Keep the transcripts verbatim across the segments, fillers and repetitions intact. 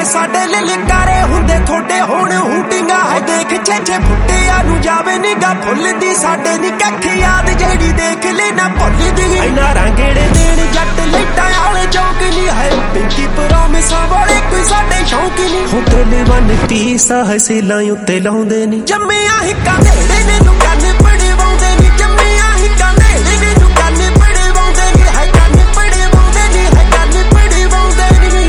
साडे ललकारे हुंदे थोड़े हुण हूटिंगा है देख छेछे फुट्टिया नू जावे निगा फुलदी साडे नी कख याद जेड़ी देख ले ना भुलदी इना रंगेड़े देण जट लाइटां वाले चौक नी है पिंकी प्रॉमिसां वाले कोई साडे शौक नी हो दिल वन पीसा है सिलां उत्ते लाउंदे नी जम्मिया हिक्का नेड़े ने नू कंन पड़वाउंदे नी जम्मिया हिक्का नेड़े ने नू कंन पड़वाउंदे नी है कंन पड़वाउंदे नी है कंन पड़वाउंदे नी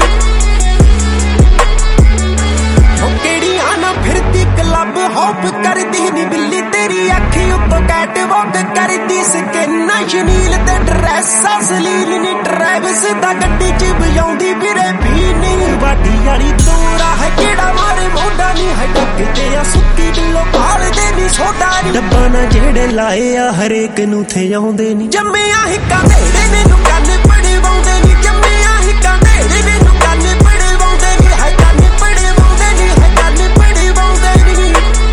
हो केड़ियां ना फिरदी क्लब हॉप करदी नी बिल्ली तेरी अखी उत्तों कैट वॉक करदी स्किन शनील ते ड्रेस असलील नी ट्रैविस दा गड्डी च बजाउंदी फिरे भी नहीं वाडी वाली तोरा है केड़ा मारे मोढा नी है डकते आ सुक्की दिलों पाल दे नी सोडा नी डब्बा ना जेड़े लाए आ हरेक नू थे आउंदे नी जम्मिया हिक्का नेड़े ने नू कंन पड़वाउंदे नी जम्मिया हिक्का नेड़े ने नू कंन पड़वाउंदे नी है कंन पड़वाउंदे नी है कंन पड़वाउंदे नी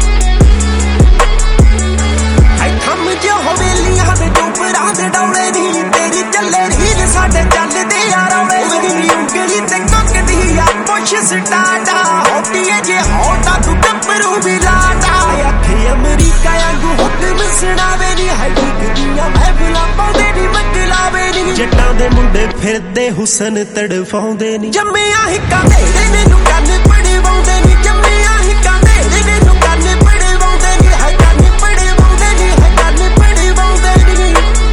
है थम जो हवेलियां दे चोपरां दे डौले नी तेरी चले रील साडे चलदे यार वे मेरी उंगली ते कोकदी आ पुश स्टार्टा होटिए जे होटा तू टप्परू भी लाटा अखे अमेरिका वांगू हुक्म सुनावे नी है दिखदियां महफिलां पाउंदे नी मकलावे नी जट्टां दे मुंडे फिरदे हुसन तड़फाउंदे नी जम्मिया हिक्का नेड़े ने नू कंन पड़वाउंदे नी जम्मिया हिक्का नेड़े ने नू कंन पड़वाउंदे नी है कंन पड़वाउंदे नी है कंन पड़वाउंदे नी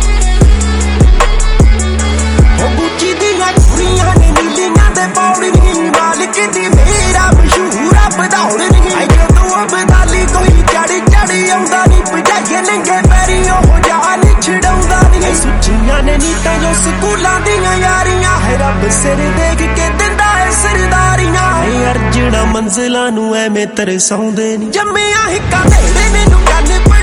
हो गुच्ची दियां कुड़ियां ने नीलियां दे पौड़ी नी मालिक दी मेरा मशहूर बदौड़ नी आई जदों बदाली कोई चढ़ चढ़ आउंदा नी भजाइए नंगे पैरी ओह जान छड़ाउंदा नी सुच्चियां ने नी तां स्कूलां दियां यारियां है रब सिर देख के दिंदा है सरदारियां अर्जणा मंजिलां नू एवें तरसाउंदे नी जम्मिया हिक्का नेड़े ने नू कंन